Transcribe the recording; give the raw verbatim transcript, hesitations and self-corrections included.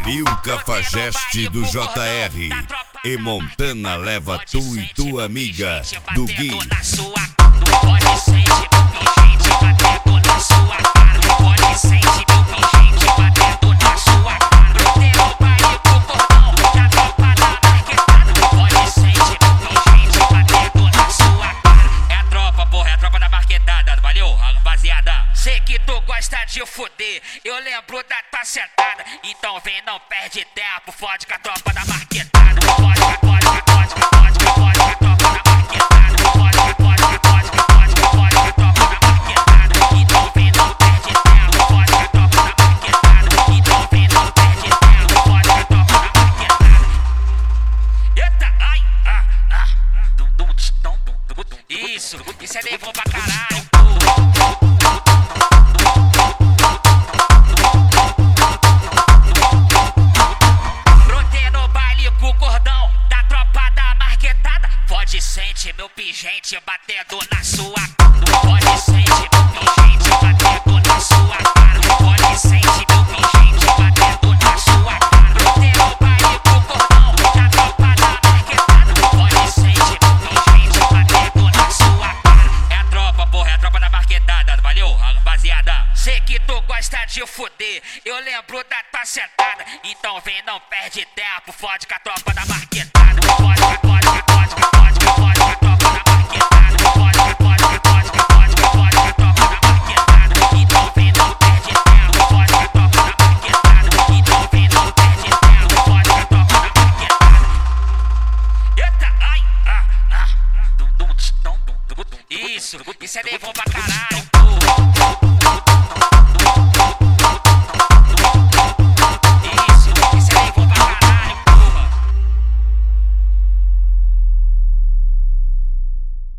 Conferiu o Cafajeste do J R e Montana leva tu e tua amiga do Gui. Pode sentir meu pingente batendo na sua cara. Pode sentir meu pingente batendo na sua cara. Brotei no baile com o cordão da tropa da marquetada. Pode sentir meu pingente batendo na sua cara. É a tropa, porra, é a tropa da marquetada. Valeu, rapaziada. Sei que tu gosta de foder, eu lembro da tua sentada. Então vem, não perde tempo, fode com a tropa da marquetada. Fode, fode, fode, fode, fode, fode com a tropa da marquetada. Fode, fode, fode, fode, fode com a tropa da marquetada. Então vem, não perde tempo, fode com a tropa da marquetada. Então vem, não perde tempo, fode com a tropa da marquetada. Eita, ai, ah, ah, dum, dum, dum, dum, dum. Isso, isso é levou pra caralho, porra. Pode sentir meu pingente batendo na sua cara. Pode sentir meu pingente batendo na sua cara. Pode sentir meu pingente batendo na sua cara. Brotei no baile com o cordão da tropa da marquetada. Pode sentir meu pingente batendo na sua cara. É a tropa, porra, é a tropa da marquetada. Valeu, rapaziada. Sei que tu gosta de foder, eu lembro da tua sentada. Então vem, não perde tempo, fode com a tropa da marquetada. Fode, fode, fode, fode, fode, fode.